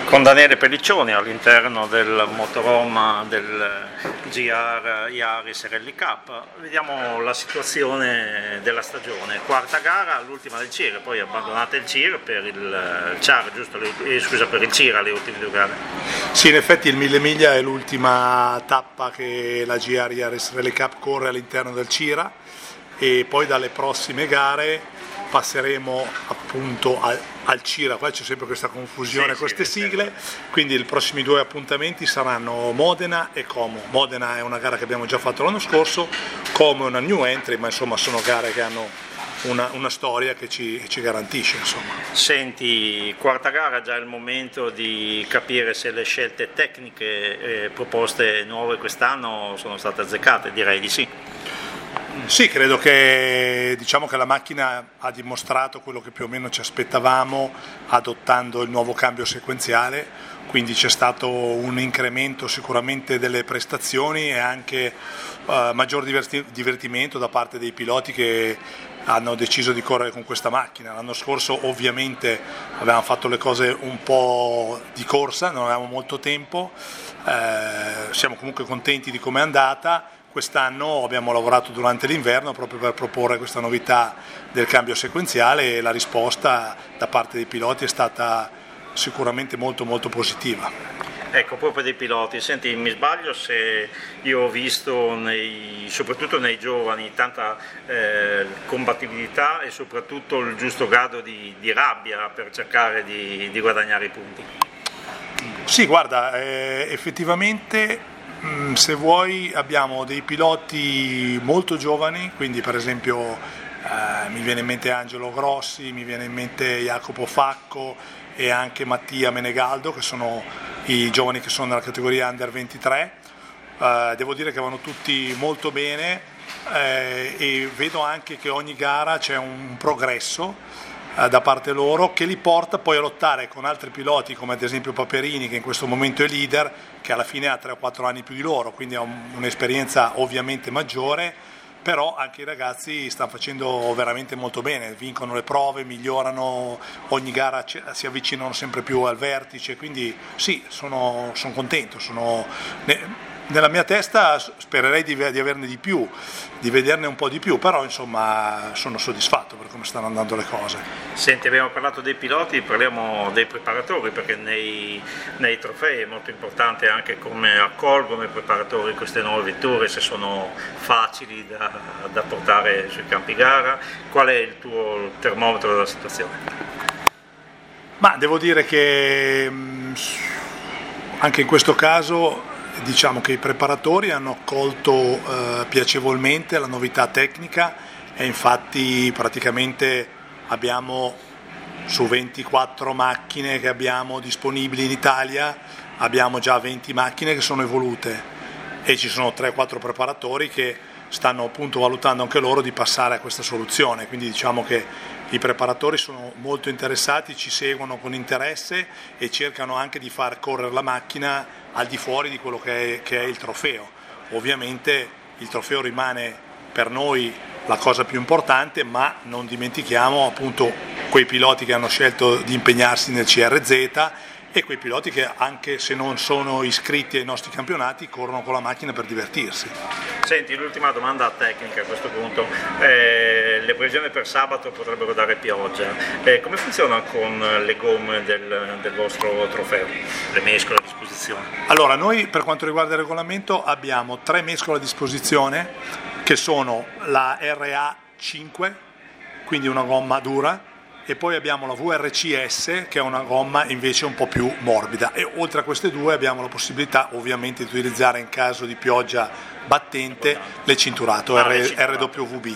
con Daniele Pelliccioni all'interno del motorhome del GR Yaris Rally Cup. Vediamo la situazione della stagione, quarta gara, l'ultima del CIR, poi abbandonate il CIR per il CIR, giusto? Per il CIR alle ultime due gare. Sì, in effetti il 1000 miglia è l'ultima tappa che la GR Yaris Rally Cup corre all'interno del CIRA e poi dalle prossime gare passeremo appunto al CIRA, qua c'è sempre questa confusione, queste sigle, quindi i prossimi due appuntamenti saranno Modena e Como. Modena è una gara che abbiamo già fatto l'anno scorso, Como è una new entry, ma insomma sono gare che hanno una storia che ci garantisce. Insomma. Senti, quarta gara, già è il momento di capire se le scelte tecniche proposte nuove quest'anno sono state azzeccate, direi di sì. Sì, credo che la macchina ha dimostrato quello che più o meno ci aspettavamo adottando il nuovo cambio sequenziale, quindi c'è stato un incremento sicuramente delle prestazioni e anche maggior divertimento da parte dei piloti che hanno deciso di correre con questa macchina. L'anno scorso ovviamente avevamo fatto le cose un po' di corsa, non avevamo molto tempo, siamo comunque contenti di come è andata. Quest'anno abbiamo lavorato durante l'inverno proprio per proporre questa novità del cambio sequenziale e la risposta da parte dei piloti è stata sicuramente molto positiva. Ecco, proprio dei piloti, senti, mi sbaglio se io ho visto soprattutto nei giovani tanta combattibilità e soprattutto il giusto grado di rabbia per cercare di guadagnare i punti. Sì, guarda, effettivamente se vuoi abbiamo dei piloti molto giovani, quindi per esempio mi viene in mente Angelo Grossi, mi viene in mente Jacopo Facco e anche Mattia Menegaldo, che sono i giovani che sono nella categoria Under 23. Devo dire che vanno tutti molto bene e vedo anche che ogni gara c'è un progresso da parte loro che li porta poi a lottare con altri piloti come ad esempio Paperini, che in questo momento è leader, che alla fine ha 3 o 4 anni più di loro, quindi ha un'esperienza ovviamente maggiore, però anche i ragazzi stanno facendo veramente molto bene, vincono le prove, migliorano, ogni gara si avvicinano sempre più al vertice, quindi sì, sono contento, nella mia testa spererei di averne di più, di vederne un po' di più, però insomma sono soddisfatto per come stanno andando le cose. Senti, abbiamo parlato dei piloti, parliamo dei preparatori, perché nei trofei è molto importante anche come accolgono i preparatori queste nuove vetture, se sono facili da portare sui campi gara. Qual è il tuo termometro della situazione? Ma devo dire che anche in questo caso diciamo che i preparatori hanno accolto piacevolmente la novità tecnica e infatti praticamente abbiamo su 24 macchine che abbiamo disponibili in Italia, abbiamo già 20 macchine che sono evolute e ci sono 3-4 preparatori che stanno appunto valutando anche loro di passare a questa soluzione, quindi diciamo che i preparatori sono molto interessati, ci seguono con interesse e cercano anche di far correre la macchina al di fuori di quello che è il trofeo. Ovviamente il trofeo rimane per noi la cosa più importante, ma non dimentichiamo appunto quei piloti che hanno scelto di impegnarsi nel CRZ e quei piloti che anche se non sono iscritti ai nostri campionati corrono con la macchina per divertirsi. Senti, l'ultima domanda tecnica a questo punto, le previsioni per sabato potrebbero dare pioggia, come funziona con le gomme del vostro trofeo, le mescole a disposizione? Allora, noi per quanto riguarda il regolamento abbiamo 3 mescole a disposizione che sono la RA5, quindi una gomma dura, e poi abbiamo la VRCS che è una gomma invece un po' più morbida e oltre a queste due abbiamo la possibilità ovviamente di utilizzare in caso di pioggia battente l'ecinturato RWB.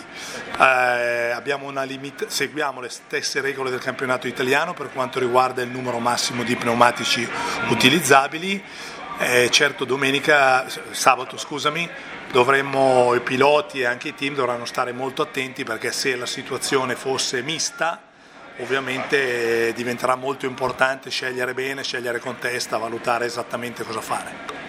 Seguiamo le stesse regole del campionato italiano per quanto riguarda il numero massimo di pneumatici utilizzabili. Certo sabato i piloti e anche i team dovranno stare molto attenti perché se la situazione fosse mista ovviamente diventerà molto importante scegliere bene, scegliere con testa, valutare esattamente cosa fare.